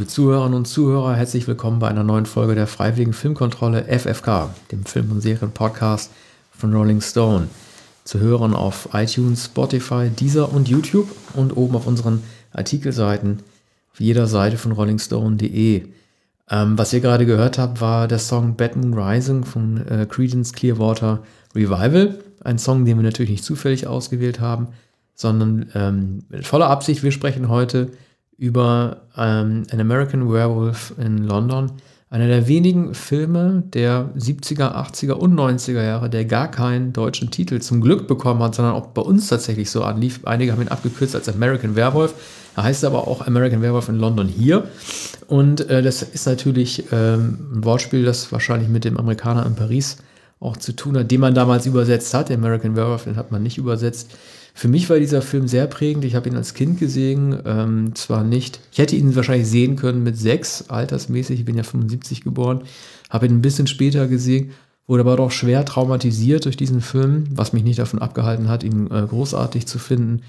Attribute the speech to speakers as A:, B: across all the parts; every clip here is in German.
A: Liebe Zuhörerinnen und Zuhörer, herzlich willkommen bei einer neuen Folge der Freiwilligen Filmkontrolle FFK, dem Film- und Serien-Podcast von Rolling Stone. Zu hören auf iTunes, Spotify, Deezer und YouTube und oben auf unseren Artikelseiten auf jeder Seite von rollingstone.de. Was ihr gerade gehört habt, war der Song Bad Moon Rising von Creedence Clearwater Revival. Ein Song, den wir natürlich nicht zufällig ausgewählt haben, sondern mit voller Absicht. Wir sprechen heute über An American Werewolf in London. Einer der wenigen Filme der 70er, 80er und 90er Jahre, der gar keinen deutschen Titel zum Glück bekommen hat, sondern auch bei uns tatsächlich so anlief. Einige haben ihn abgekürzt als American Werewolf. Er heißt aber auch American Werewolf in London hier. Und das ist natürlich ein Wortspiel, das wahrscheinlich mit dem Amerikaner in Paris auch zu tun hat, den man damals übersetzt hat. Den American Werewolf, den hat man nicht übersetzt. Für mich war dieser Film sehr prägend. Ich habe ihn als Kind gesehen, zwar nicht, ich hätte ihn wahrscheinlich sehen können mit 6, altersmäßig, ich bin ja 75 geboren, habe ihn ein bisschen später gesehen, wurde aber doch schwer traumatisiert durch diesen Film, was mich nicht davon abgehalten hat, ihn großartig zu finden.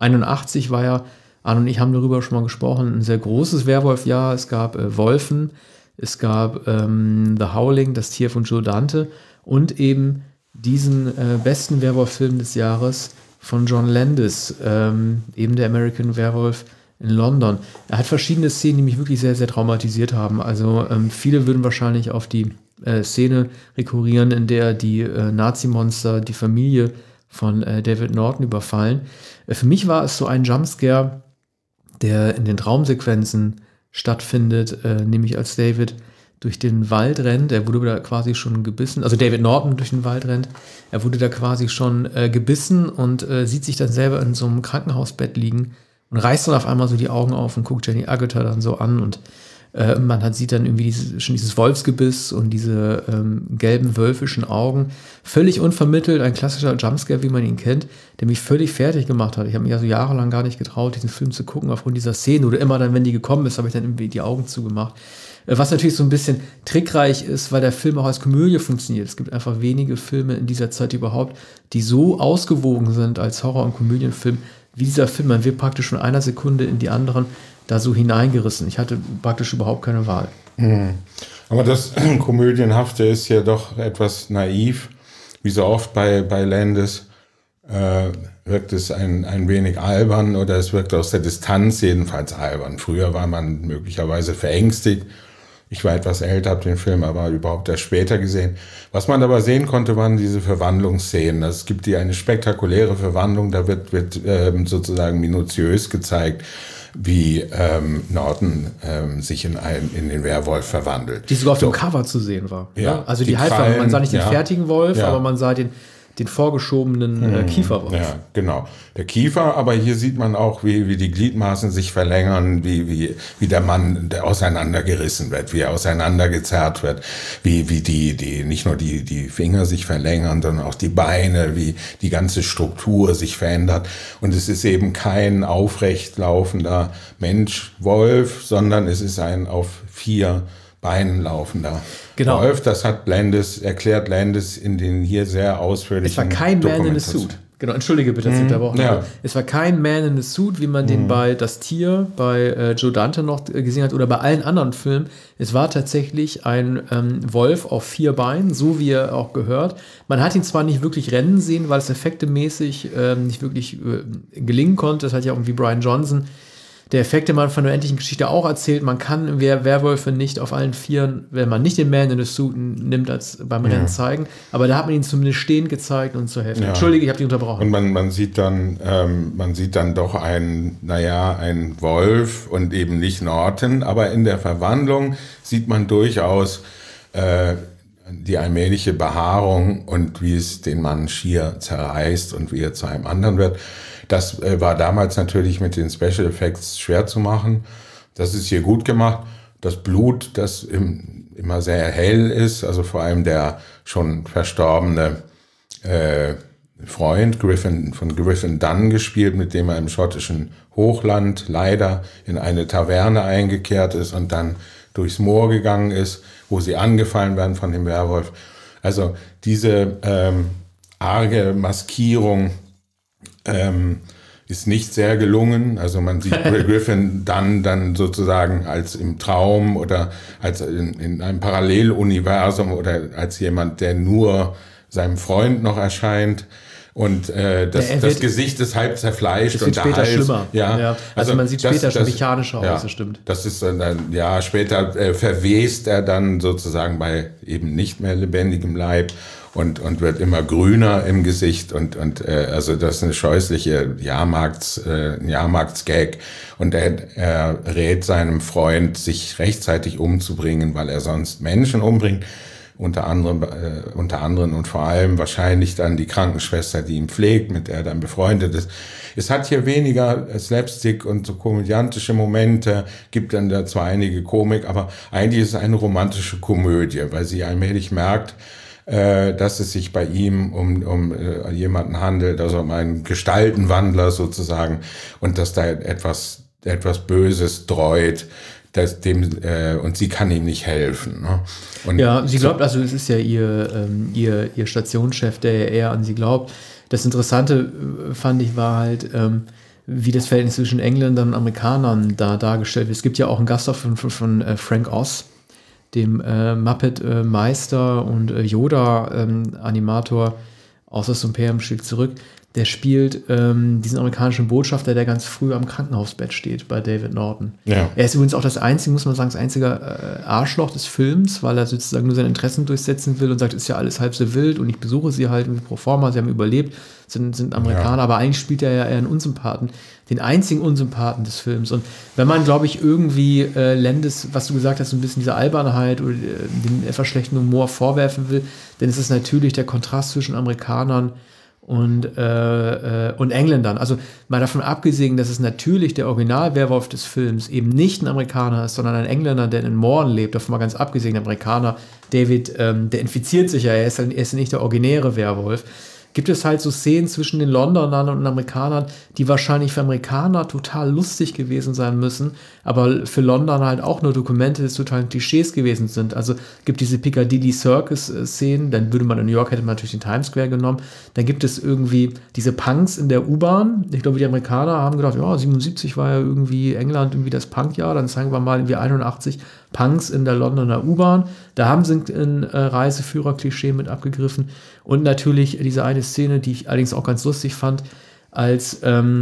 A: 81 war ja, Arne und ich haben darüber schon mal gesprochen, ein sehr großes Werwolf-Jahr. Es gab Wolfen, es gab The Howling, das Tier von Joe Dante und eben diesen besten Werwolf-Film des Jahres von John Landis, eben der American Werewolf in London. Er hat verschiedene Szenen, die mich wirklich sehr, sehr traumatisiert haben. Also viele würden wahrscheinlich auf die Szene rekurrieren, in der die Nazi-Monster die Familie von David Norton überfallen. Für mich war es so ein Jumpscare, der in den Traumsequenzen stattfindet, nämlich als David durch den Wald rennt. Er wurde da quasi schon gebissen, also David Norton durch den Wald rennt. Er wurde da quasi schon gebissen und sieht sich dann selber in so einem Krankenhausbett liegen und reißt dann auf einmal so die Augen auf und guckt Jenny Agutter dann so an und man sieht dann irgendwie schon dieses Wolfsgebiss und diese gelben wölfischen Augen. Völlig unvermittelt, ein klassischer Jumpscare, wie man ihn kennt, der mich völlig fertig gemacht hat. Ich habe mich also jahrelang gar nicht getraut, diesen Film zu gucken aufgrund dieser Szene. Oder immer dann, wenn die gekommen ist, habe ich dann irgendwie die Augen zugemacht. Was natürlich so ein bisschen trickreich ist, weil der Film auch als Komödie funktioniert. Es gibt einfach wenige Filme in dieser Zeit überhaupt, die so ausgewogen sind als Horror- und Komödienfilm wie dieser Film. Man wird praktisch von einer Sekunde in die anderen da so hineingerissen. Ich hatte praktisch überhaupt keine Wahl.
B: Aber das Komödienhafte ist ja doch etwas naiv. Wie so oft bei Landis wirkt es ein wenig albern oder es wirkt aus der Distanz jedenfalls albern. Früher war man möglicherweise verängstigt. Ich war etwas älter, habe den Film aber überhaupt erst später gesehen. Was man aber sehen konnte, waren diese Verwandlungsszenen. Es gibt hier eine spektakuläre Verwandlung, da wird sozusagen minutiös gezeigt, wie Norton sich in den Werwolf verwandelt.
A: Die sogar auf dem Cover zu sehen war.
B: Ja,
A: also die Halbwand, man sah nicht den fertigen Wolf, aber man sah den vorgeschobenen Kieferwolf.
B: Ja, genau. Der Kiefer, aber hier sieht man auch, wie die Gliedmaßen sich verlängern, wie der Mann der auseinandergerissen wird, wie er auseinandergezerrt wird, wie die nicht nur die Finger sich verlängern, sondern auch die Beine, wie die ganze Struktur sich verändert. Und es ist eben kein aufrecht laufender Mensch-Wolf, sondern es ist ein auf 4 Beinen laufender Wolf. Das hat erklärt Landis in den hier sehr ausführlichen
A: Es war kein Man in a Suit. Genau, entschuldige bitte, dass ich unterbrochen habe. Es war kein Man in a Suit, wie man den bei Das Tier, bei Joe Dante noch gesehen hat oder bei allen anderen Filmen. Es war tatsächlich ein Wolf auf 4 Beinen, so wie er auch gehört. Man hat ihn zwar nicht wirklich rennen sehen, weil es effektemäßig nicht wirklich gelingen konnte. Das hat ja irgendwie Brian Johnson, der Effektemann von der unendlichen Geschichte, auch erzählt, man kann Werwölfe nicht auf allen 4, wenn man nicht den Man in the Suit nimmt, als beim Rennen zeigen. Aber da hat man ihn zumindest stehend gezeigt und zur Hälfte. Ja. Entschuldige, ich habe dich unterbrochen.
B: Und man sieht dann doch einen Wolf und eben nicht Norton. Aber in der Verwandlung sieht man durchaus die allmähliche Behaarung und wie es den Mann schier zerreißt und wie er zu einem anderen wird. Das war damals natürlich mit den Special Effects schwer zu machen. Das ist hier gut gemacht. Das Blut, das immer sehr hell ist, also vor allem der schon verstorbene Freund von Griffin Dunne gespielt, mit dem er im schottischen Hochland leider in eine Taverne eingekehrt ist und dann durchs Moor gegangen ist, wo sie angefallen werden von dem Werwolf. Also diese arge Maskierung ist nicht sehr gelungen. Also man sieht Griffin dann sozusagen als im Traum oder als in einem Paralleluniversum oder als jemand, der nur seinem Freund noch erscheint. Und das Gesicht ist halb zerfleischt und der Hals. Das wird später schlimmer.
A: Ja. Also man sieht später schon mechanischer aus, das stimmt.
B: Das ist dann, später verwest er dann sozusagen bei eben nicht mehr lebendigem Leib und wird immer grüner im Gesicht also das ist eine scheußliche Jahrmarktsgag. Und er rät seinem Freund, sich rechtzeitig umzubringen, weil er sonst Menschen umbringt. Unter anderem und vor allem wahrscheinlich dann die Krankenschwester, die ihn pflegt, mit der er dann befreundet ist. Es hat hier weniger Slapstick und so komödiantische Momente, gibt dann da zwar einige Komik, aber eigentlich ist es eine romantische Komödie, weil sie allmählich merkt, dass es sich bei ihm um jemanden handelt, also um einen Gestaltenwandler sozusagen, und dass da etwas Böses dreut. Und sie kann ihm nicht helfen. Ne? Und
A: sie glaubt, also es ist ja ihr Stationschef, der ja eher an sie glaubt. Das Interessante, fand ich, war halt, wie das Verhältnis zwischen Engländern und Amerikanern da dargestellt wird. Es gibt ja auch einen Gastauftritt von Frank Oz, dem Muppet-Meister und Yoda-Animator aus das Imperium schlägt zurück. Der spielt diesen amerikanischen Botschafter, der ganz früh am Krankenhausbett steht bei David Norton. Ja. Er ist übrigens auch das einzige Arschloch des Films, weil er sozusagen nur seine Interessen durchsetzen will und sagt, ist ja alles halb so wild und ich besuche sie halt pro forma, sie haben überlebt, sind Amerikaner, aber eigentlich spielt er ja eher einen Unsympathen, den einzigen Unsympathen des Films. Und wenn man, glaube ich, irgendwie Landis, was du gesagt hast, so ein bisschen diese Albernheit oder den etwas schlechten Humor vorwerfen will, dann ist es natürlich der Kontrast zwischen Amerikanern und Engländern. Also mal davon abgesehen, dass es natürlich der Original-Werwolf des Films eben nicht ein Amerikaner ist, sondern ein Engländer, der in Morden lebt. Davon mal ganz abgesehen, der Amerikaner, David, der infiziert sich ja, er ist nicht der originäre Werwolf. Gibt es halt so Szenen zwischen den Londonern und den Amerikanern, die wahrscheinlich für Amerikaner total lustig gewesen sein müssen, aber für London halt auch nur Dokumente des totalen Klischees gewesen sind. Also gibt diese Piccadilly Circus-Szenen, dann würde man in New York, hätte man natürlich den Times Square genommen, dann gibt es irgendwie diese Punks in der U-Bahn. Ich glaube, die Amerikaner haben gedacht, 77 war ja irgendwie England irgendwie das Punkjahr, dann zeigen wir mal irgendwie 81 Punks in der Londoner U-Bahn. Da haben sie ein Reiseführer-Klischee mit abgegriffen. Und natürlich diese eine Szene, die ich allerdings auch ganz lustig fand, als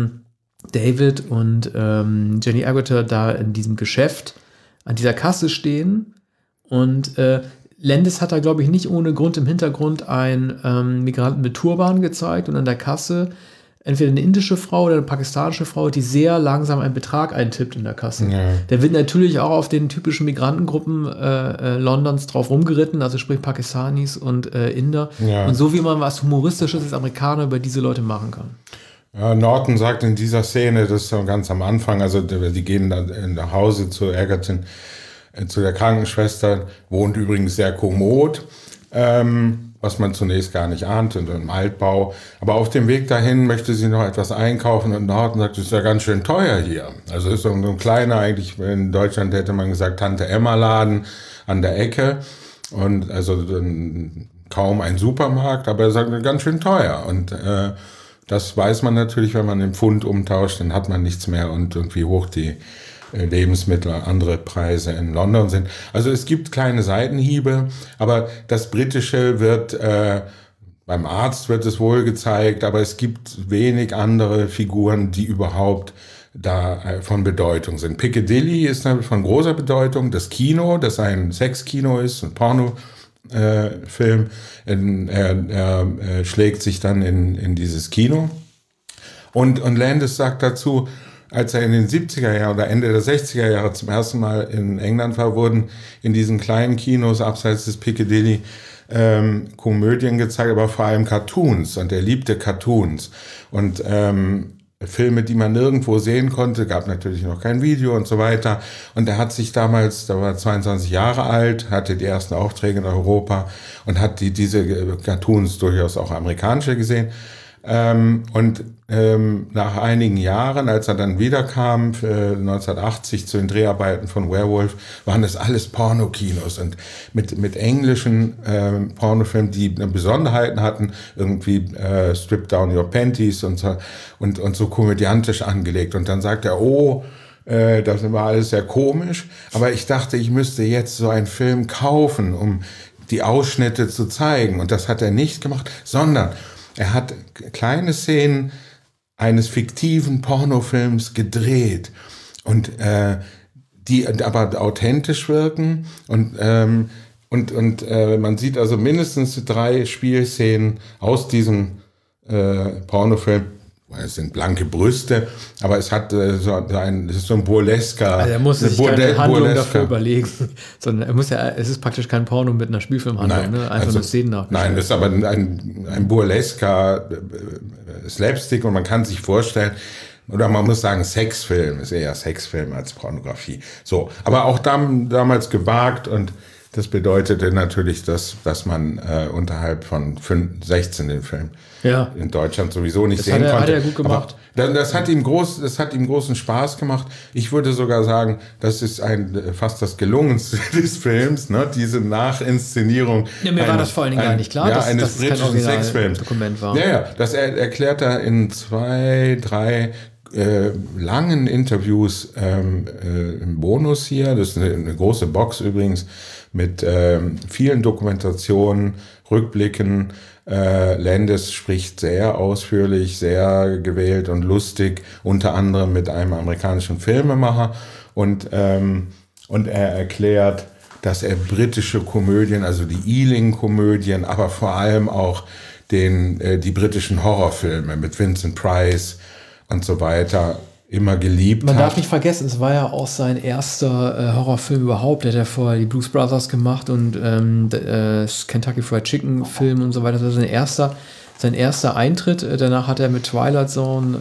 A: David und Jenny Agutter da in diesem Geschäft an dieser Kasse stehen. Und Landis hat da, glaube ich, nicht ohne Grund im Hintergrund einen Migranten mit Turban gezeigt und an der Kasse entweder eine indische Frau oder eine pakistanische Frau, die sehr langsam einen Betrag eintippt in der Kasse. Ja. Der wird natürlich auch auf den typischen Migrantengruppen Londons drauf rumgeritten, also sprich Pakistanis und Inder. Ja. Und so wie man was Humoristisches als Amerikaner über diese Leute machen kann.
B: Ja, Norton sagt in dieser Szene, das ist so ganz am Anfang, also die gehen dann nach Hause zu Egerton, zu der Krankenschwester, wohnt übrigens sehr kommod, was man zunächst gar nicht ahnte, in einem Altbau. Aber auf dem Weg dahin möchte sie noch etwas einkaufen und Norton sagt, das ist ja ganz schön teuer hier. Also ist so ein kleiner, eigentlich in Deutschland hätte man gesagt, Tante-Emma-Laden an der Ecke und also kaum ein Supermarkt, aber er sagt, ganz schön teuer. Und das weiß man natürlich, wenn man den Pfund umtauscht, dann hat man nichts mehr und wie hoch die Lebensmittel, andere Preise in London sind. Also es gibt kleine Seitenhiebe, aber das Britische wird, beim Arzt wird es wohl gezeigt, aber es gibt wenig andere Figuren, die überhaupt da von Bedeutung sind. Piccadilly ist von großer Bedeutung, das Kino, das ein Sexkino ist, ein Pornofilm, er schlägt sich dann in dieses Kino. Und Landis sagt dazu, als er in den 70er Jahren oder Ende der 60er Jahre zum ersten Mal in England war, wurden in diesen kleinen Kinos abseits des Piccadilly Komödien gezeigt, aber vor allem Cartoons. Und er liebte Cartoons. Und Filme, die man nirgendwo sehen konnte, gab natürlich noch kein Video und so weiter. Und er hat sich damals, da war er 22 Jahre alt, hatte die ersten Aufträge in Europa und hat diese Cartoons durchaus auch amerikanische gesehen. Und nach einigen Jahren, als er dann wiederkam, 1980 zu den Dreharbeiten von Werewolf, waren das alles Pornokinos und mit englischen Pornofilmen, die Besonderheiten hatten, irgendwie Strip Down Your Panties und so komödiantisch angelegt. Und dann sagt er, das war alles sehr komisch, aber ich dachte, ich müsste jetzt so einen Film kaufen, um die Ausschnitte zu zeigen. Und das hat er nicht gemacht, sondern er hat kleine Szenen eines fiktiven Pornofilms gedreht und die aber authentisch wirken und man sieht also mindestens 3 Spielszenen aus diesem Pornofilm. Es sind blanke Brüste, aber es hat das ist so ein burlesker.
A: Also er muss sich keine Handlung dafür überlegen, sondern es ist praktisch kein Porno mit einer Spielfilmhandlung, ne? Einfach nur Szenen nachgestellt.
B: Nein, das ist aber ein burlesker Slapstick und man kann sich vorstellen, oder man muss sagen, Sexfilm ist eher Sexfilm als Pornografie. So, aber auch damals gewagt und das bedeutete natürlich, dass man unterhalb von 16 den Film in Deutschland sowieso nicht sehen konnte. Das hat er gut gemacht. Aber das hat ihm großen Spaß gemacht. Ich würde sogar sagen, das ist fast das Gelungenste des Films, ne? Diese Nachinszenierung.
A: Ja, mir war das vor allen Dingen gar nicht klar, dass
B: eines britischen Sexfilms.
A: Dokument war.
B: Ja, das erklärt er in 2, 3 langen Interviews im Bonus hier. Das ist eine große Box übrigens mit vielen Dokumentationen, Rückblicken. Landis spricht sehr ausführlich, sehr gewählt und lustig, unter anderem mit einem amerikanischen Filmemacher. Und er erklärt, dass er britische Komödien, also die Ealing-Komödien, aber vor allem auch die britischen Horrorfilme mit Vincent Price und so weiter immer geliebt hat.
A: Man darf nicht vergessen, es war ja auch sein erster Horrorfilm überhaupt. Der hat ja vorher die Blues Brothers gemacht und Kentucky Fried Chicken Film und so weiter. Das war sein erster Eintritt. Danach hat er mit Twilight Zone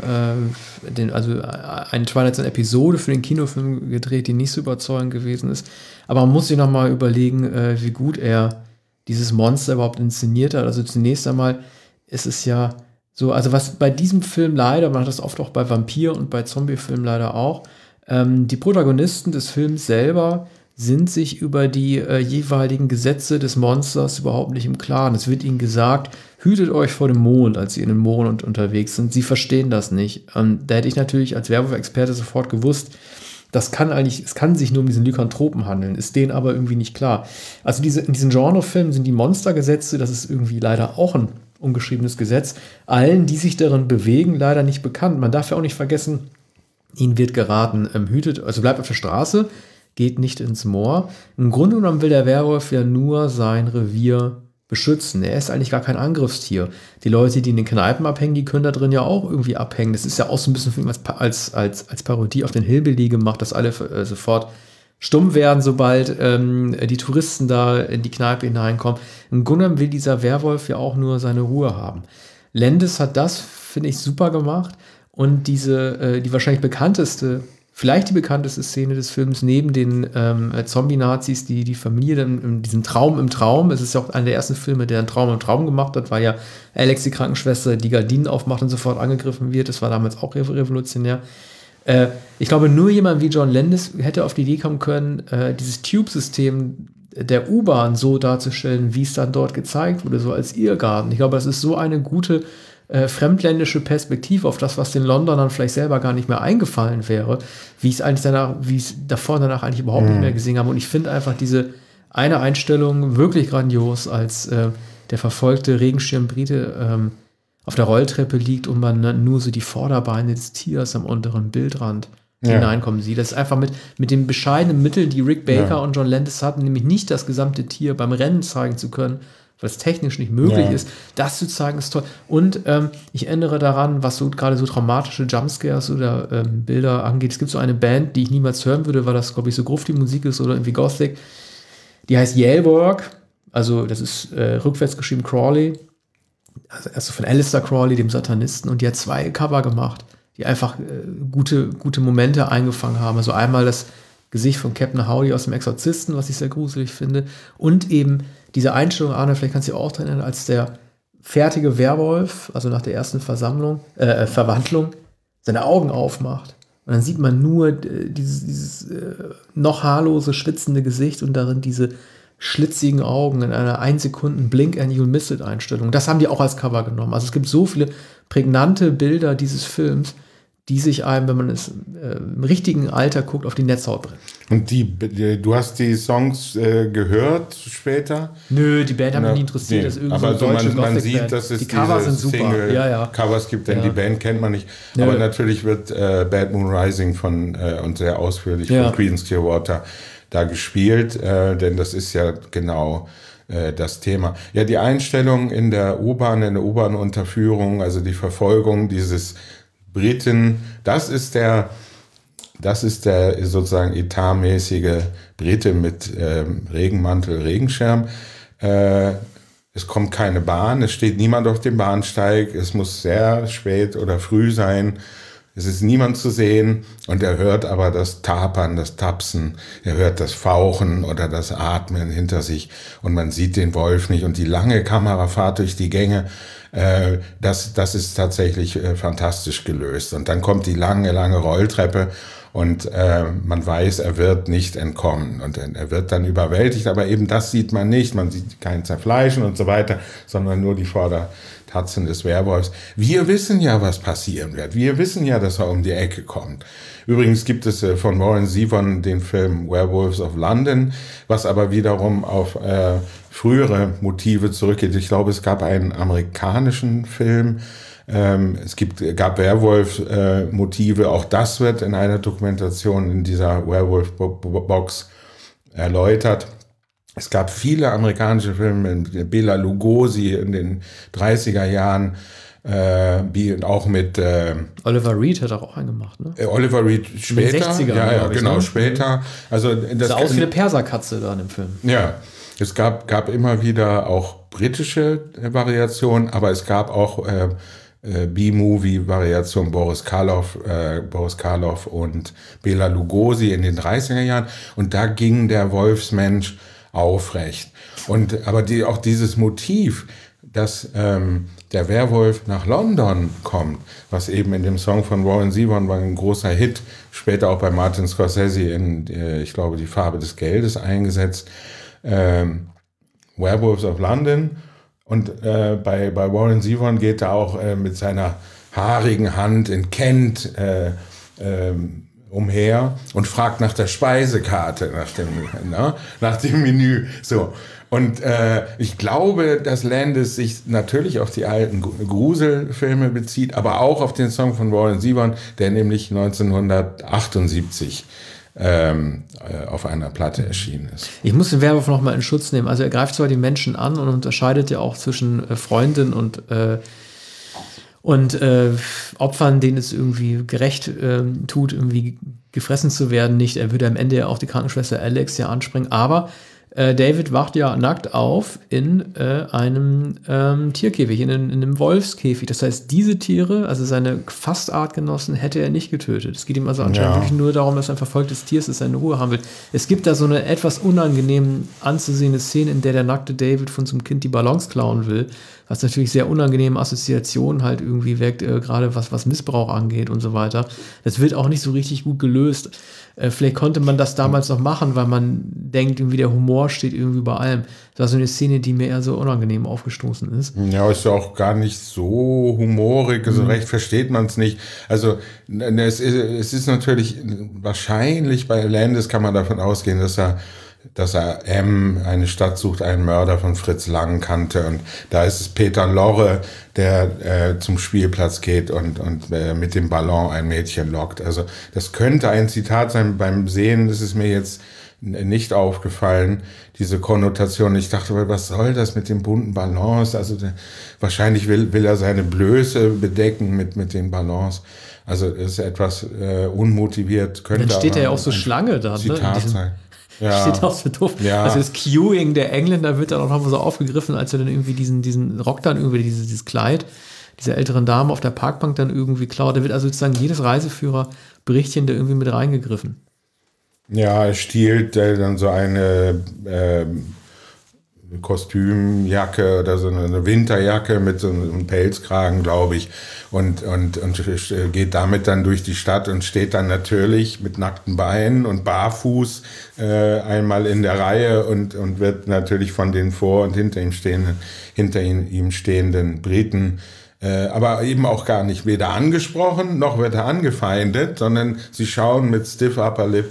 A: eine Twilight Zone Episode für den Kinofilm gedreht, die nicht so überzeugend gewesen ist. Aber man muss sich nochmal überlegen, wie gut er dieses Monster überhaupt inszeniert hat. Also zunächst einmal ist es ja so, also was bei diesem Film leider, man hat das oft auch bei Vampir- und bei Zombie-Filmen leider auch, die Protagonisten des Films selber sind sich über die jeweiligen Gesetze des Monsters überhaupt nicht im Klaren. Es wird ihnen gesagt, hütet euch vor dem Mond, als sie in den Mond unterwegs sind. Sie verstehen das nicht. Da hätte ich natürlich als Werwolf-Experte sofort gewusst, es kann sich nur um diesen Lykanthropen handeln, ist denen aber irgendwie nicht klar. Also in diesen Genrefilmen sind die Monstergesetze, das ist irgendwie leider auch ein ungeschriebenes Gesetz, allen, die sich darin bewegen, leider nicht bekannt. Man darf ja auch nicht vergessen, ihnen wird geraten, bleibt auf der Straße, geht nicht ins Moor. Im Grunde genommen will der Werwolf ja nur sein Revier beschützen. Er ist eigentlich gar kein Angriffstier. Die Leute, die in den Kneipen abhängen, die können da drin ja auch irgendwie abhängen. Das ist ja auch so ein bisschen als Parodie auf den Hillbilly gemacht, dass alle sofort stumm werden, sobald die Touristen da in die Kneipe hineinkommen. Im Grunde genommen will dieser Werwolf ja auch nur seine Ruhe haben. Landis hat das, finde ich, super gemacht. Und die bekannteste Szene des Films, neben den Zombie-Nazis, die Familie dann diesen Traum im Traum, es ist ja auch einer der ersten Filme, der einen Traum im Traum gemacht hat, weil ja Alex, die Krankenschwester, die Gardinen aufmacht und sofort angegriffen wird. Das war damals auch revolutionär. Ich glaube, nur jemand wie John Landis hätte auf die Idee kommen können, dieses Tube-System der U-Bahn so darzustellen, wie es dann dort gezeigt wurde, so als Irrgarten. Ich glaube, das ist so eine gute fremdländische Perspektive auf das, was den Londonern vielleicht selber gar nicht mehr eingefallen wäre, wie es davor und danach eigentlich überhaupt nicht mehr gesehen haben. Und ich finde einfach diese eine Einstellung wirklich grandios, als der verfolgte Regenschirm-Brite auf der Rolltreppe liegt und man nur so die Vorderbeine des Tiers am unteren Bildrand hineinkommen sieht. Das ist einfach mit den bescheidenen Mitteln, die Rick Baker und John Landis hatten, nämlich nicht das gesamte Tier beim Rennen zeigen zu können, weil es technisch nicht möglich ist. Das zu zeigen ist toll. Und ich erinnere daran, was so gerade so traumatische Jumpscares oder Bilder angeht. Es gibt so eine Band, die ich niemals hören würde, weil das, glaube ich, so Grufti-Musik ist oder irgendwie Gothic. Die heißt Yalework. Also das ist rückwärts geschrieben Crawley. Also von Aleister Crowley, dem Satanisten. Und die hat 2 Cover gemacht, die einfach gute Momente eingefangen haben. Also einmal das Gesicht von Captain Howdy aus dem Exorzisten, was ich sehr gruselig finde. Und eben diese Einstellung, Arne, vielleicht kannst du dich auch dran erinnern, als der fertige Werwolf, also nach der ersten Verwandlung, seine Augen aufmacht. Und dann sieht man nur dieses noch haarlose, schwitzende Gesicht und darin diese schlitzigen Augen in einer 1 Sekunden Blink and You'll Miss It Einstellung. Das haben die auch als Cover genommen. Also es gibt so viele prägnante Bilder dieses Films, die sich einem, wenn man es im richtigen Alter guckt, auf die Netzhaut bringen.
B: Und du hast die Songs gehört später?
A: Nö, die Band hat mich nie interessiert.
B: Nee.
A: Das ist irgendwie
B: aber
A: so
B: also man sieht, dass es
A: die Cover sind super.
B: Single-Covers gibt, denn die Band kennt man nicht.
A: Nö.
B: Aber natürlich wird Bad Moon Rising und sehr ausführlich von Creedence Clearwater da gespielt, denn das ist ja genau das Thema. Ja, die Einstellung in der U-Bahn-Unterführung, also die Verfolgung dieses Briten, das ist der sozusagen etatmäßige Brite mit Regenmantel, Regenschirm. Es kommt keine Bahn, es steht niemand auf dem Bahnsteig, es muss sehr spät oder früh sein. Es ist niemand zu sehen und er hört aber das Tapern, das Tapsen, er hört das Fauchen oder das Atmen hinter sich und man sieht den Wolf nicht und die lange Kamerafahrt durch die Gänge, das ist tatsächlich fantastisch gelöst. Und dann kommt die lange Rolltreppe und man weiß, er wird nicht entkommen und er wird dann überwältigt, aber eben das sieht man nicht, man sieht kein Zerfleischen und so weiter, sondern nur die Vordertatzen des Werwolfs. Wir wissen ja, was passieren wird. Wir wissen ja, dass er um die Ecke kommt. Übrigens gibt es von Warren Zevon den Film Werewolves of London, was aber wiederum auf frühere Motive zurückgeht. Ich glaube, es gab einen amerikanischen Film, es gab Werwolf-Motive, auch das wird in einer Dokumentation in dieser Werewolf-Box erläutert. Es gab viele amerikanische Filme, Bela Lugosi in den 30er Jahren, auch mit
A: Oliver Reed hat auch einen gemacht, ne?
B: Oliver Reed später.
A: In den 60ern,
B: ja, genau,
A: ne?
B: später. Also das
A: sah aus wie eine Perserkatze da in dem Film.
B: Ja, es gab immer wieder auch britische Variationen, aber es gab auch B-Movie-Variation Boris Karloff und Bela Lugosi in den 30er Jahren. Und da ging der Wolfsmensch aufrecht. Aber auch dieses Motiv, dass der Werwolf nach London kommt, was eben in dem Song von Warren Zevon war ein großer Hit, später auch bei Martin Scorsese in, ich glaube, Die Farbe des Geldes eingesetzt, Werewolves of London. Und bei Warren Zevon geht er auch mit seiner haarigen Hand in Kent umher und fragt nach der Speisekarte, nach dem Menü. So. Und ich glaube, dass Landis sich natürlich auf die alten Gruselfilme bezieht, aber auch auf den Song von Warren Zevon, der nämlich 1978 auf einer Platte erschienen ist.
A: Ich muss den Werwolf noch mal in Schutz nehmen. Also er greift zwar die Menschen an und unterscheidet ja auch zwischen Freundin und Opfern, denen es irgendwie gerecht tut, irgendwie gefressen zu werden, nicht. Er würde am Ende ja auch die Krankenschwester Alex ja anspringen, aber David wacht ja nackt auf in einem Tierkäfig, in einem Wolfskäfig. Das heißt, diese Tiere, also seine fast Artgenossen, hätte er nicht getötet. Es geht ihm also anscheinend wirklich nur darum, dass ein verfolgtes Tier ist, das seine Ruhe haben will. Es gibt da so eine etwas unangenehm anzusehende Szene, in der nackte David von so einem Kind die Ballons klauen will, was natürlich sehr unangenehme Assoziationen halt irgendwie weckt, gerade was Missbrauch angeht und so weiter. Das wird auch nicht so richtig gut gelöst. Vielleicht konnte man das damals noch machen, weil man denkt, irgendwie der Humor steht irgendwie über allem. Das war so eine Szene, die mir eher so unangenehm aufgestoßen ist.
B: Ja, ist ja auch gar nicht so humorig, so recht versteht man es nicht. Also es ist natürlich wahrscheinlich, bei Landis kann man davon ausgehen, dass er eine Stadt sucht, einen Mörder von Fritz Lang kannte. Und da ist es Peter Lorre, der zum Spielplatz geht und mit dem Ballon ein Mädchen lockt. Also das könnte ein Zitat sein. Beim Sehen ist es mir jetzt nicht aufgefallen, diese Konnotation. Ich dachte, was soll das mit den bunten Ballons? Also wahrscheinlich will er seine Blöße bedecken mit den Ballons. Also es ist etwas unmotiviert.
A: Dann steht er ja auch so Schlange da.
B: Zitat sein. Ja.
A: Steht auch so doof. Ja. Also das Cueing der Engländer wird dann auch noch mal so aufgegriffen, als er dann irgendwie diesen Rock dann irgendwie, dieses Kleid dieser älteren Dame auf der Parkbank dann irgendwie klaut. Da wird also sozusagen jedes Reiseführer-Berichtchen da irgendwie mit reingegriffen.
B: Ja, er stiehlt dann so eine Kostümjacke oder so eine Winterjacke mit so einem Pelzkragen, glaube ich, und geht damit dann durch die Stadt und steht dann natürlich mit nackten Beinen und barfuß einmal in der Reihe und wird natürlich von den vor und hinter ihm stehenden Briten aber eben auch gar nicht weder angesprochen, noch wird er angefeindet, sondern sie schauen mit stiff upper lip,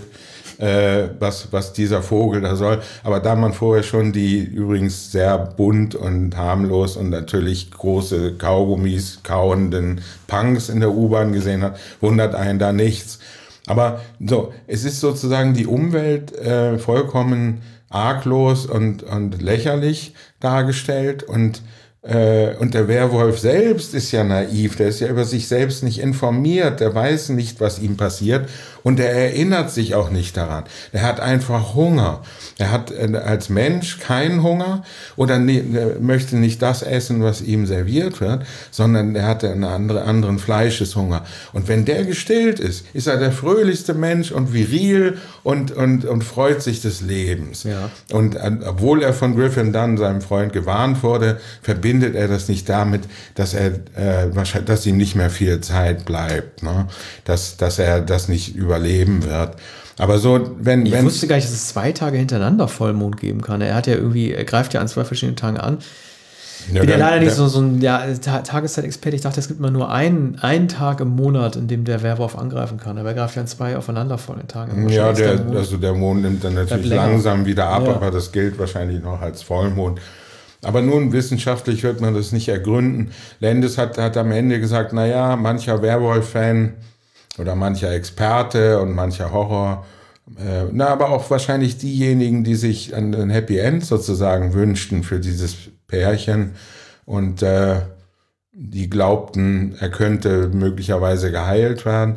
B: was dieser Vogel da soll. Aber da man vorher schon die übrigens sehr bunt und harmlos und natürlich große Kaugummis kauenden Punks in der U-Bahn gesehen hat, wundert einen da nichts. Aber so, es ist sozusagen die Umwelt vollkommen arglos und lächerlich dargestellt und der Werwolf selbst ist ja naiv, der ist ja über sich selbst nicht informiert, der weiß nicht, was ihm passiert und der erinnert sich auch nicht daran. Der hat einfach Hunger. Er hat als Mensch keinen Hunger oder möchte nicht das essen, was ihm serviert wird, sondern er hat einen anderen Fleischeshunger. Und wenn der gestillt ist, ist er der fröhlichste Mensch und viril und freut sich des Lebens.
A: Ja.
B: Und obwohl er von Griffin Dunne, seinem Freund, gewarnt wurde, verbindet er das nicht damit, dass dass ihm nicht mehr viel Zeit bleibt, ne? Dass er das nicht überleben wird. Aber so, wenn
A: ich wusste gar nicht, dass es 2 Tage hintereinander Vollmond geben kann. Er greift ja an 2 verschiedenen Tagen an. Ich bin ja leider nicht so ein Tageszeitexperte. Ich dachte, es gibt immer nur einen Tag im Monat, in dem der Werwolf angreifen kann. Aber er greift ja an 2 aufeinanderfolgenden Tagen.
B: Ja, der Mond nimmt dann natürlich langsam wieder ab,
A: ja.
B: Aber das gilt wahrscheinlich noch als Vollmond. Aber nun, wissenschaftlich wird man das nicht ergründen. Landis hat am Ende gesagt, naja, mancher Werwolf-Fan oder mancher Experte und mancher Horror, aber auch wahrscheinlich diejenigen, die sich ein Happy End sozusagen wünschten für dieses Pärchen und die glaubten, er könnte möglicherweise geheilt werden.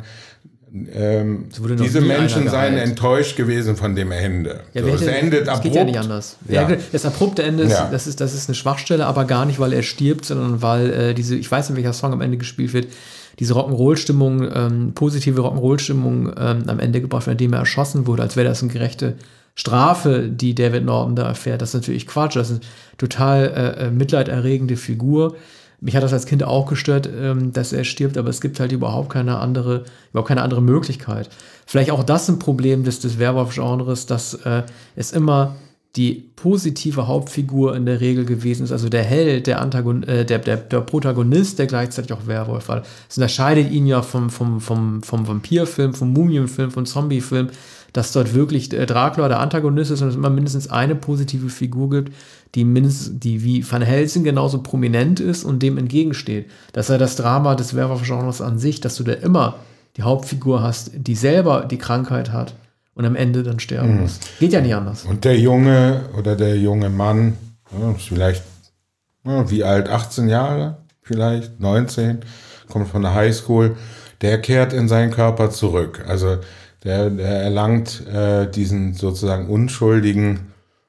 B: Diese Menschen seien enttäuscht gewesen von dem Ende.
A: Ja, es endet abrupt. Das geht ja nicht anders. Ja. Das abrupte Ende ist, das ist eine Schwachstelle, aber gar nicht, weil er stirbt, sondern weil ich weiß nicht, welcher Song am Ende gespielt wird, diese Rock'n'Roll-Stimmung, positive Rock'n'Roll-Stimmung am Ende gebracht wird, indem er erschossen wurde, als wäre das eine gerechte Strafe, die David Norton da erfährt. Das ist natürlich Quatsch. Das ist eine total mitleiderregende Figur. Mich hat das als Kind auch gestört, dass er stirbt, aber es gibt halt überhaupt keine andere Möglichkeit. Vielleicht auch das ein Problem des Werwolf-Genres, dass es immer die positive Hauptfigur in der Regel gewesen ist, also der Held, der Protagonist, der gleichzeitig auch Werwolf war. Das unterscheidet ihn ja vom Vampirfilm, vom Mumienfilm, vom Zombiefilm, dass dort wirklich Dracula der Antagonist ist und es immer mindestens eine positive Figur gibt, die wie Van Helsing genauso prominent ist und dem entgegensteht. Das ist ja das Drama des Werwolf-Genres an sich, dass du da immer die Hauptfigur hast, die selber die Krankheit hat und am Ende dann sterben muss. Geht ja nicht anders.
B: Und der junge Mann, ist vielleicht wie alt, 18 Jahre, vielleicht 19, kommt von der Highschool, der kehrt in seinen Körper zurück. Also der erlangt diesen sozusagen unschuldigen,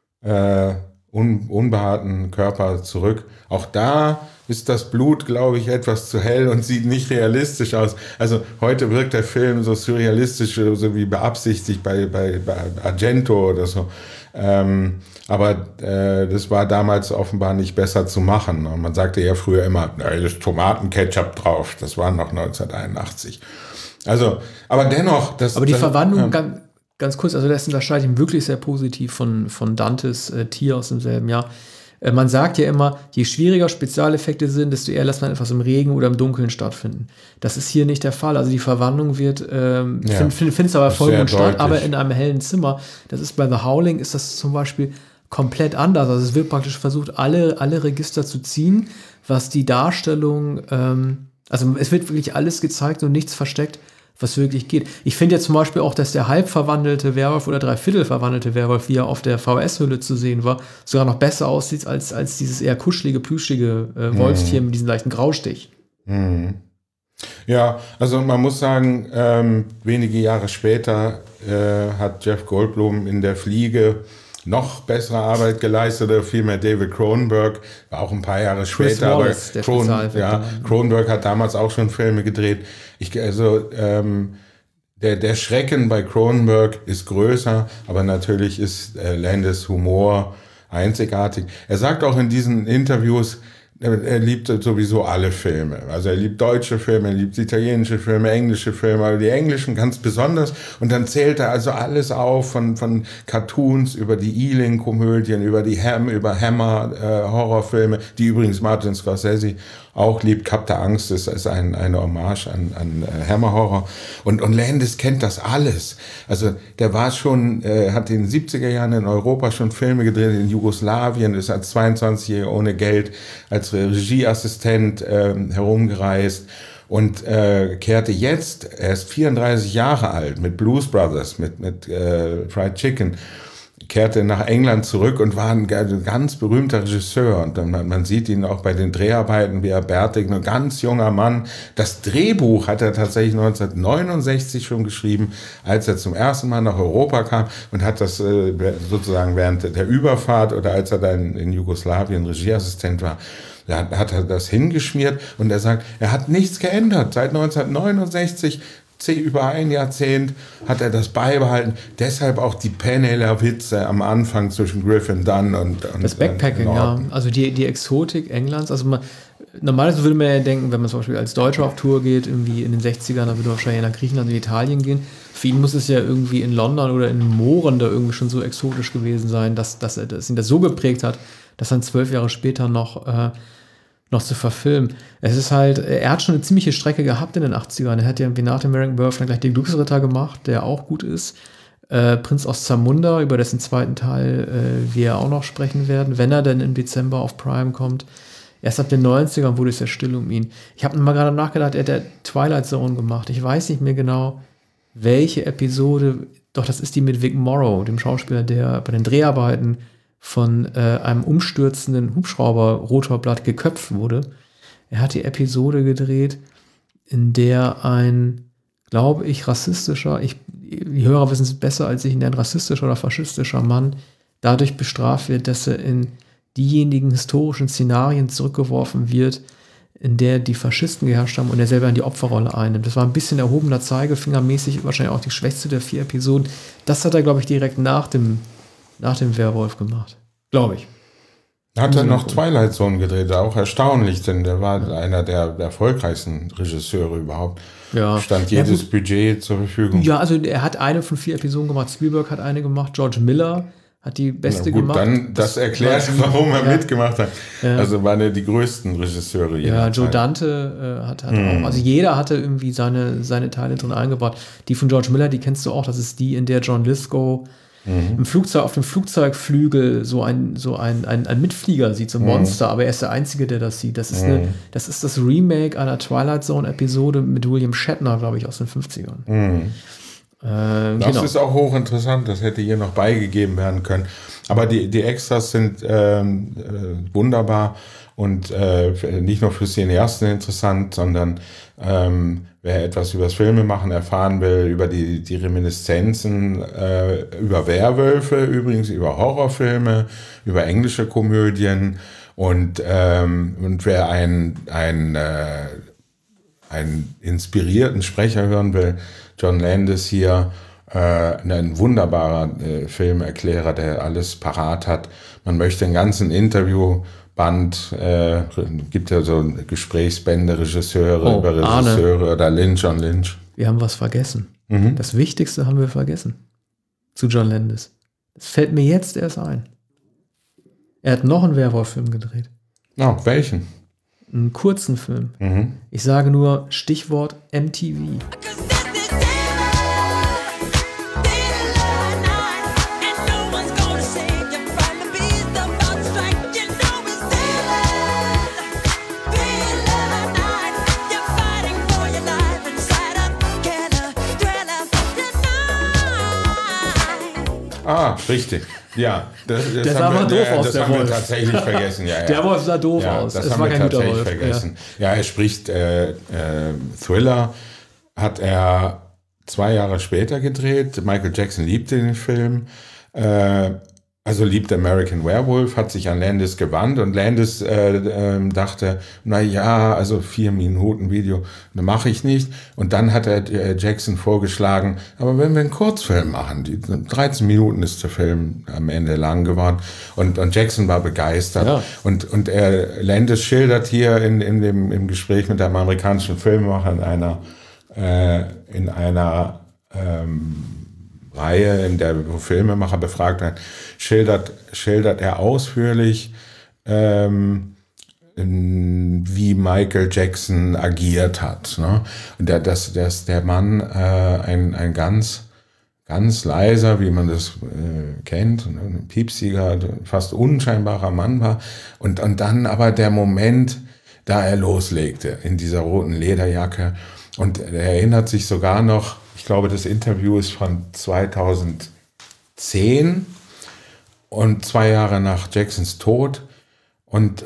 B: unbehaarten Körper zurück. Auch da ist das Blut, glaube ich, etwas zu hell und sieht nicht realistisch aus. Also heute wirkt der Film so surrealistisch, so wie beabsichtigt bei Argento oder so. Aber das war damals offenbar nicht besser zu machen. Und man sagte ja früher immer, da ist Tomatenketchup drauf. Das war noch 1981. Also, aber dennoch...
A: Aber die Verwandlung, ganz kurz, also das unterscheidet ihn wirklich sehr positiv von Dantes Tier aus demselben Jahr. Man sagt ja immer, je schwieriger Spezialeffekte sind, desto eher lässt man etwas im Regen oder im Dunkeln stattfinden. Das ist hier nicht der Fall. Also die Verwandlung wird, findest aber Vollmond statt, aber in einem hellen Zimmer. Das ist bei The Howling ist das zum Beispiel komplett anders. Also es wird praktisch versucht, alle Register zu ziehen, was die Darstellung, also es wird wirklich alles gezeigt und nichts versteckt, was wirklich geht. Ich finde ja zum Beispiel auch, dass der halb verwandelte Werwolf oder 3/4 verwandelte Werwolf, wie er auf der VHS-Hülle zu sehen war, sogar noch besser aussieht als dieses eher kuschelige, plüschige Wolfstier mit diesem leichten Graustich.
B: Mhm. Ja, also man muss sagen, wenige Jahre später hat Jeff Goldblum in Der Fliege noch bessere Arbeit geleistet, oder vielmehr David Cronenberg, war auch ein paar Jahre später,
A: Wallace,
B: aber Cronenberg hat damals auch schon Filme gedreht. Der Schrecken bei Cronenberg ist größer, aber natürlich ist Landis Humor einzigartig. Er sagt auch in diesen Interviews, er liebt sowieso alle Filme. Also er liebt deutsche Filme, er liebt italienische Filme, englische Filme, aber die englischen ganz besonders. Und dann zählt er also alles auf, von Cartoons über die Ealing-Komödien, über Hammer Horrorfilme, die übrigens Martin Scorsese auch liebt. Kap der Angst ist eine Hommage an Hammer Horror. Und Landis kennt das alles. Also der war schon, hat in den 70er Jahren in Europa schon Filme gedreht, in Jugoslawien, ist als 22-Jähriger ohne Geld als Regieassistent herumgereist und kehrte jetzt, er ist 34 Jahre alt, mit Blues Brothers, mit Fried Chicken, kehrte nach England zurück und war ein ganz berühmter Regisseur. Und man sieht ihn auch bei den Dreharbeiten, wie er bärtig, ein ganz junger Mann. Das Drehbuch hat er tatsächlich 1969 schon geschrieben, als er zum ersten Mal nach Europa kam, und hat das sozusagen während der Überfahrt oder als er dann in Jugoslawien Regieassistent war, hat er das hingeschmiert. Und er sagt, er hat nichts geändert. Seit 1969 über ein Jahrzehnt hat er das beibehalten. Deshalb auch die Penela-Witze am Anfang zwischen Griffin Dunne und
A: das Backpacking, ja. Also die Exotik Englands. Also normalerweise würde man ja denken, wenn man zum Beispiel als Deutscher auf Tour geht, irgendwie in den 60ern, dann würde man wahrscheinlich nach Griechenland und Italien gehen. Für ihn muss es ja irgendwie in London oder in Mooren da irgendwie schon so exotisch gewesen sein, dass ihn das so geprägt hat, dass dann 12 Jahre später noch zu verfilmen. Es ist halt, er hat schon eine ziemliche Strecke gehabt in den 80ern. Er hat ja irgendwie nach dem American Werewolf gleich den Glücksritter gemacht, der auch gut ist. Prinz aus Zamunda, über dessen zweiten Teil wir auch noch sprechen werden, wenn er denn im Dezember auf Prime kommt. Erst ab den 90ern wurde es ja still um ihn. Ich habe mal gerade nachgedacht, er hat der Twilight Zone gemacht. Ich weiß nicht mehr genau, welche Episode, doch das ist die mit Vic Morrow, dem Schauspieler, der bei den Dreharbeiten von einem umstürzenden Hubschrauber-Rotorblatt geköpft wurde. Er hat die Episode gedreht, in der ein, glaube ich, die Hörer wissen es besser als ich, ein rassistischer oder faschistischer Mann dadurch bestraft wird, dass er in diejenigen historischen Szenarien zurückgeworfen wird, in der die Faschisten geherrscht haben und er selber in die Opferrolle einnimmt. Das war ein bisschen erhobener Zeigefinger mäßig, wahrscheinlich auch die schwächste der 4 Episoden. Das hat er, glaube ich, direkt nach dem Werwolf gemacht. Glaube ich.
B: Hat er noch Twilight Zone gedreht, auch erstaunlich, denn der war einer der erfolgreichsten Regisseure überhaupt.
A: Ja.
B: Stand jedes Budget zur Verfügung.
A: Ja, also er hat eine von 4 Episoden gemacht, Spielberg hat eine gemacht, George Miller hat die beste gemacht.
B: Dann das erklärt, warum er mitgemacht hat. Ja. Also waren ja die größten Regisseure.
A: Ja, Joe Zeit. Dante hat auch. Also jeder hatte irgendwie seine Teile drin eingebaut. Die von George Miller, die kennst du auch. Das ist die, in der John Lithgow auf dem Flugzeugflügel so ein Mitflieger sieht, so ein Monster, aber er ist der Einzige, der das sieht. Das ist das Remake einer Twilight Zone-Episode mit William Shatner, glaube ich, aus den 50ern.
B: Das ist auch hochinteressant, das hätte hier noch beigegeben werden können. Aber die Extras sind wunderbar und nicht nur für Cineasten interessant, sondern wer etwas über das Filmemachen erfahren will, über die Reminiszenzen, über Werwölfe übrigens, über Horrorfilme, über englische Komödien und wer einen inspirierten Sprecher hören will, John Landis hier, ein wunderbarer Filmerklärer, der alles parat hat. Man möchte einen ganzen Interviewband, gibt ja so Gesprächsbände, Regisseure über Regisseure, Arne, oder Lynch on Lynch.
A: Wir haben was vergessen. Das Wichtigste haben wir vergessen zu John Landis. Das fällt mir jetzt erst ein. Er hat noch einen Werwolf-Film gedreht.
B: Oh, welchen?
A: Einen kurzen Film. Ich sage nur Stichwort MTV.
B: Ah, richtig. Ja, das
A: sah mal doof aus,
B: das
A: der
B: haben wir
A: Wolf.
B: tatsächlich vergessen. Ja,
A: der Wolf sah doof aus.
B: Das haben wir tatsächlich vergessen. Ja, er spricht Thriller, hat er 2 Jahre später gedreht. Michael Jackson liebte den Film. Also liebt American Werewolf, hat sich an Landis gewandt und Landis dachte, na ja, also 4 Minuten Video, ne, mache ich nicht. Und dann hat er Jackson vorgeschlagen, aber wenn wir einen Kurzfilm machen, 13 Minuten ist der Film am Ende lang geworden und Jackson war begeistert. Ja. Und Landis schildert hier im Gespräch mit einem amerikanischen Filmemacher in einer Reihe, in der Filmemacher befragt werden, schildert er ausführlich, wie Michael Jackson agiert hat. Ne? Und dass der Mann ein ganz leiser, wie man das kennt, ein piepsiger, fast unscheinbarer Mann war. Und dann aber der Moment, da er loslegte in dieser roten Lederjacke. Und er erinnert sich sogar noch, ich glaube, das Interview ist von 2010 und 2 Jahre nach Jacksons Tod. Und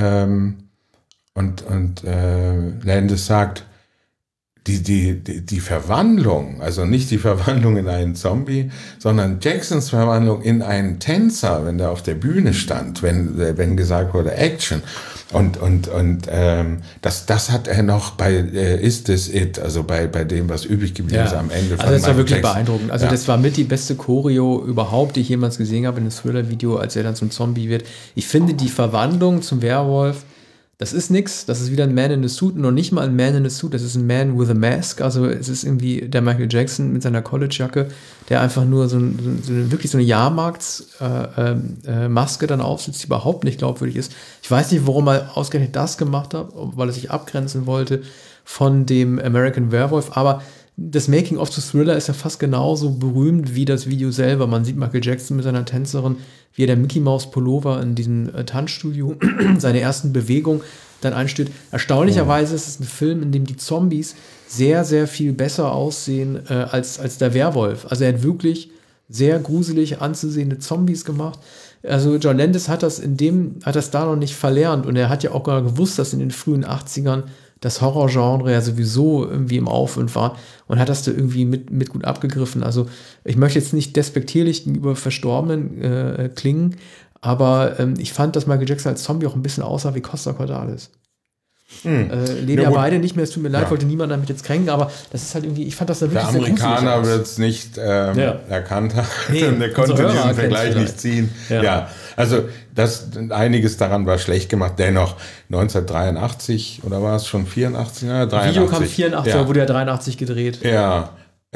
B: Landis sagt, die Verwandlung, also nicht die Verwandlung in einen Zombie, sondern Jacksons Verwandlung in einen Tänzer, wenn der auf der Bühne stand, wenn gesagt wurde Action. Und das hat er noch bei Is This It, also bei dem, was übrig geblieben ist am Ende.
A: Also das war wirklich beeindruckend. Also das war mit die beste Choreo überhaupt, die ich jemals gesehen habe in einem Thriller-Video, als er dann zum Zombie wird. Ich finde die Verwandlung zum Werwolf, das ist nix, das ist wieder ein Man in a Suit, noch nicht mal ein Man in a Suit, das ist ein Man with a Mask, also es ist irgendwie der Michael Jackson mit seiner College-Jacke, der einfach nur wirklich so eine Jahrmarktsmaske dann aufsetzt, die überhaupt nicht glaubwürdig ist. Ich weiß nicht, warum er ausgerechnet das gemacht hat, weil er sich abgrenzen wollte von dem American Werewolf, aber das Making of the Thriller ist ja fast genauso berühmt wie das Video selber. Man sieht Michael Jackson mit seiner Tänzerin, wie er der Mickey Mouse Pullover in diesem Tanzstudio seine ersten Bewegungen dann einstellt. Erstaunlicherweise ist es ein Film, in dem die Zombies sehr, sehr viel besser aussehen als der Werwolf. Also er hat wirklich sehr gruselig anzusehende Zombies gemacht. Also John Landis hat das da noch nicht verlernt und er hat ja auch gar gewusst, dass in den frühen 80ern das Horrorgenre ja sowieso irgendwie im Aufwind war und hat das da irgendwie mit gut abgegriffen. Also ich möchte jetzt nicht despektierlich gegenüber Verstorbenen klingen, aber ich fand, dass Michael Jackson als Zombie auch ein bisschen aussah wie Costa Cordalis. Leben ja beide nicht mehr, es tut mir leid, wollte niemand damit jetzt kränken, aber das ist halt irgendwie, ich fand das da wirklich
B: sehr gruselig. Der Amerikaner wird es nicht erkannt haben, der konnte diesen Vergleich nicht ziehen. Ja, also einiges daran war schlecht gemacht, dennoch 1983 oder war es schon 84? Ja, 83.
A: Video kam 84, da wurde ja 83 gedreht.
B: Ja,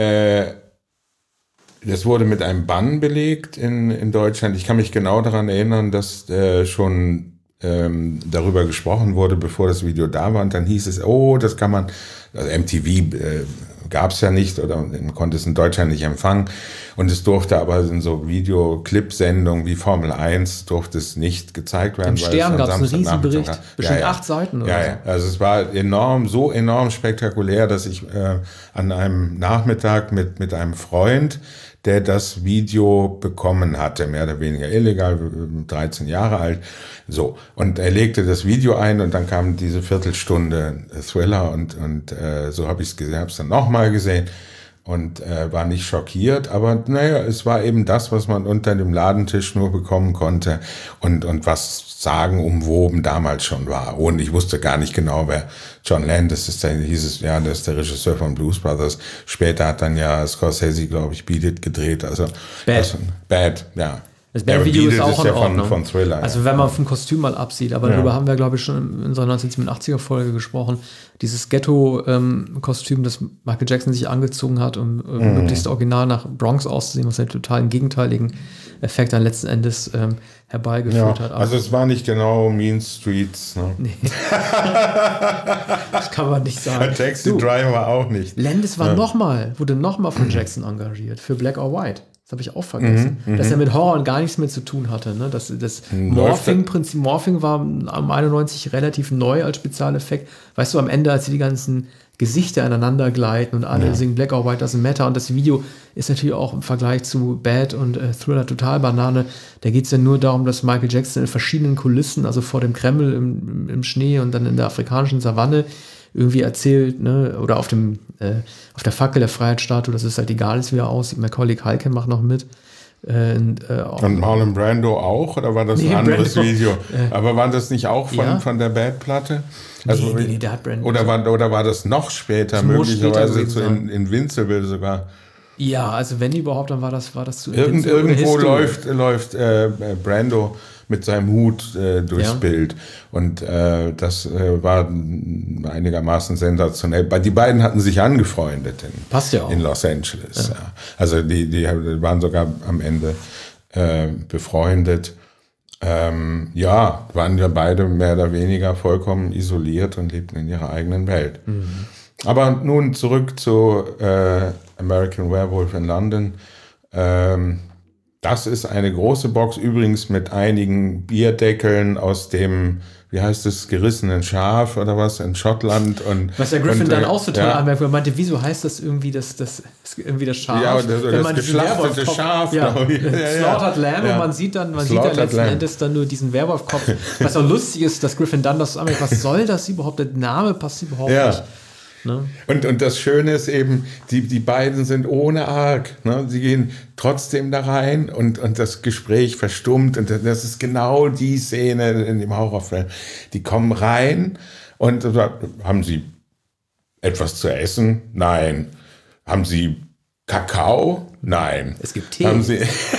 B: das wurde mit einem Bann belegt in Deutschland. Ich kann mich genau daran erinnern, dass schon darüber gesprochen wurde, bevor das Video da war. Und dann hieß es, das kann man, also MTV gab es ja nicht oder man konnte es in Deutschland nicht empfangen. Und es durfte aber in so Videoclip-Sendungen wie Formel 1 durfte es nicht gezeigt werden.
A: Im Stern gab es einen Riesenbericht, bestimmt 8 Seiten oder so.
B: Ja, also es war so enorm spektakulär, dass ich an einem Nachmittag mit einem Freund, der das Video bekommen hatte, mehr oder weniger illegal, 13 Jahre alt. So, und er legte das Video ein und dann kam diese Viertelstunde Thriller und so habe ich es gesehen, habe es dann nochmal gesehen und war nicht schockiert, aber naja, es war eben das, was man unter dem Ladentisch nur bekommen konnte und was sagenumwoben damals schon war. Und ich wusste gar nicht genau, wer John Landis ist, der hieß es, ja, der ist der Regisseur von Blues Brothers. Später hat dann ja Scorsese, glaube ich, Beat It gedreht, also Bad, ja.
A: Das Bad-Video ist auch in Ordnung.
B: Von Thriller.
A: Also wenn man vom Kostüm mal absieht, aber darüber haben wir, glaube ich, schon in unserer 1987er-Folge gesprochen. Dieses Ghetto-Kostüm, das Michael Jackson sich angezogen hat, um möglichst original nach Bronx auszusehen, was einen total gegenteiligen Effekt dann letzten Endes herbeigeführt hat.
B: Also es war nicht genau Mean Streets. Ne? Nee.
A: Das kann man nicht sagen.
B: Taxi Driver auch nicht.
A: Landis wurde nochmal von Jackson engagiert für Black or White. Das habe ich auch vergessen. Dass er mit Horror gar nichts mehr zu tun hatte. Ne? Das Morphing-Prinzip, Morphing war am 91 relativ neu als Spezialeffekt. Weißt du, am Ende, als sie die ganzen Gesichter aneinander gleiten und alle singen Black or White doesn't matter. Und das Video ist natürlich auch im Vergleich zu Bad und Thriller total Banane. Da geht es ja nur darum, dass Michael Jackson in verschiedenen Kulissen, also vor dem Kreml im Schnee und dann in der afrikanischen Savanne, irgendwie erzählt, ne, oder auf der Fackel der Freiheitsstatue, dass es halt egal ist, wie er aussieht. Macaulay Culkin macht noch mit.
B: Und Marlon Brando auch? Oder war das ein anderes Video? Aber war das nicht auch von der Bad-Platte? Also,
A: nee, der hat Brando.
B: Oder war das noch später, möglicherweise in Invincible sogar?
A: Ja, also wenn überhaupt, dann war das zu
B: Irgendwo läuft Brando mit seinem Hut durchs Bild. Und das war einigermaßen sensationell. Die beiden hatten sich angefreundet in Los Angeles. Ja. Also die waren sogar am Ende befreundet. Waren ja beide mehr oder weniger vollkommen isoliert und lebten in ihrer eigenen Welt. Mhm. Aber nun zurück zu American Werewolf in London. Das ist eine große Box, übrigens mit einigen Bierdeckeln aus dem, wie heißt es, gerissenen Schaf oder was, in Schottland.
A: Was der Griffin dann auch so toll anmerkt, weil er meinte, wieso heißt das irgendwie das Schaf?
B: Ja, das geschlachtete Schaf, glaube ich.
A: Slaughtered Lamb, und man sieht dann letzten Endes dann nur diesen Werwolfkopf. Was auch lustig ist, dass Griffin dann das anmerkt, was soll das überhaupt, der Name passt überhaupt nicht. Ne?
B: Und das Schöne ist eben, die beiden sind ohne Arg. Ne? Sie gehen trotzdem da rein und das Gespräch verstummt. Und das ist genau die Szene in dem Horrorfilm. Die kommen rein und haben Sie etwas zu essen? Nein. Haben Sie Kakao? Nein.
A: Es gibt Tee.
B: Haben Sie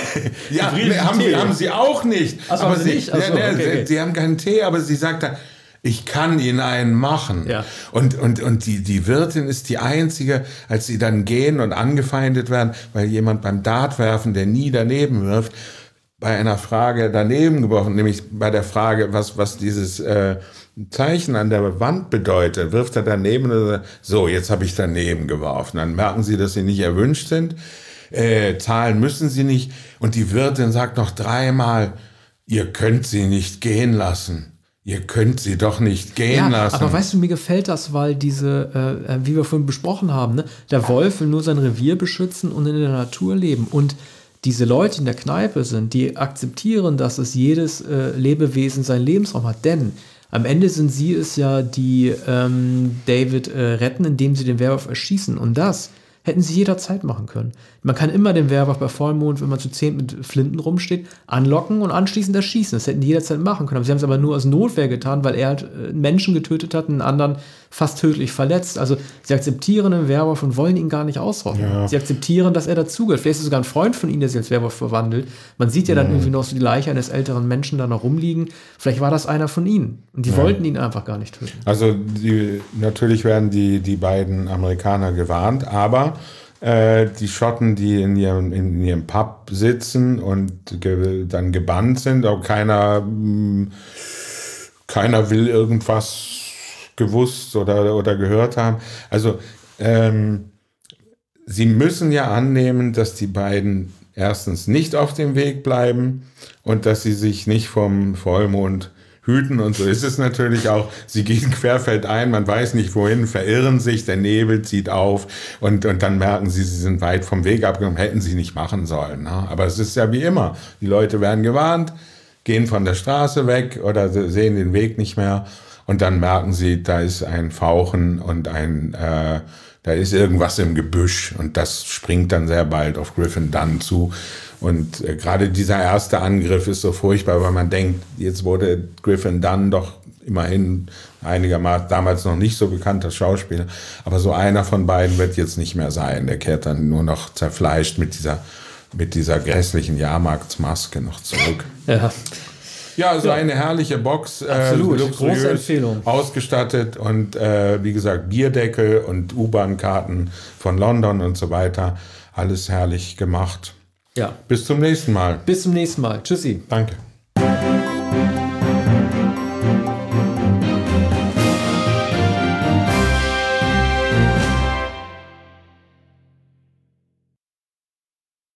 B: haben Sie auch nicht.
A: Also aber Sie nicht?
B: Sie haben keinen Tee, aber sie sagt dann, ich kann Ihnen einen machen.
A: Ja.
B: Und die Wirtin ist die einzige, als sie dann gehen und angefeindet werden, weil jemand beim Dartwerfen, der nie daneben wirft, bei einer Frage daneben geworfen, nämlich bei der Frage, was dieses Zeichen an der Wand bedeutet, wirft er daneben und sagt, so, jetzt habe ich daneben geworfen. Dann merken sie, dass sie nicht erwünscht sind. Zahlen müssen sie nicht. Und die Wirtin sagt noch 3-mal, ihr könnt sie nicht gehen lassen. Ihr könnt sie doch nicht gehen lassen.
A: Aber weißt du, mir gefällt das, weil diese, wie wir vorhin besprochen haben, ne, der Wolf will nur sein Revier beschützen und in der Natur leben. Und diese Leute, die in der Kneipe sind, die akzeptieren, dass es jedes Lebewesen seinen Lebensraum hat. Denn am Ende sind sie es ja, die David retten, indem sie den Werwolf erschießen. Und das hätten sie jederzeit machen können. Man kann immer den Werwolf bei Vollmond, wenn man zu 10 mit Flinten rumsteht, anlocken und anschließend erschießen. Das hätten die jederzeit machen können. Aber sie haben es aber nur aus Notwehr getan, weil er halt einen Menschen getötet hat, einen anderen fast tödlich verletzt. Also sie akzeptieren den Werwolf und wollen ihn gar nicht ausrotten. Ja. Sie akzeptieren, dass er dazugehört. Vielleicht ist es sogar ein Freund von ihnen, der sich als Werwolf verwandelt. Man sieht ja dann irgendwie noch so die Leiche eines älteren Menschen da noch rumliegen. Vielleicht war das einer von ihnen. Und die wollten ihn einfach gar nicht töten. Also
B: natürlich werden die beiden Amerikaner gewarnt, aber die Schotten, die in ihrem Pub sitzen und dann gebannt sind, auch keiner will irgendwas gewusst oder gehört haben. Also sie müssen ja annehmen, dass die beiden erstens nicht auf dem Weg bleiben und dass sie sich nicht vom Vollmond hüten, und so ist es natürlich auch. Sie gehen querfeldein, man weiß nicht wohin, verirren sich, der Nebel zieht auf und dann merken sie sind weit vom Weg abgekommen, hätten sie nicht machen sollen. Ne? Aber es ist ja wie immer, die Leute werden gewarnt, gehen von der Straße weg oder sehen den Weg nicht mehr und dann merken sie, da ist ein Fauchen und da ist irgendwas im Gebüsch und das springt dann sehr bald auf Griffin Dunne zu. Und gerade dieser erste Angriff ist so furchtbar, weil man denkt, jetzt wurde Griffin Dunne doch immerhin einigermaßen, damals noch nicht so bekannter Schauspieler, aber so einer von beiden wird jetzt nicht mehr sein. Der kehrt dann nur noch zerfleischt mit dieser grässlichen Jahrmarktsmaske noch zurück. Ja, also eine herrliche Box.
A: Absolut, große Empfehlung.
B: Ausgestattet und wie gesagt, Bierdeckel und U-Bahn-Karten von London und so weiter. Alles herrlich gemacht.
A: Ja.
B: Bis zum nächsten Mal.
A: Bis zum nächsten Mal. Tschüssi.
B: Danke.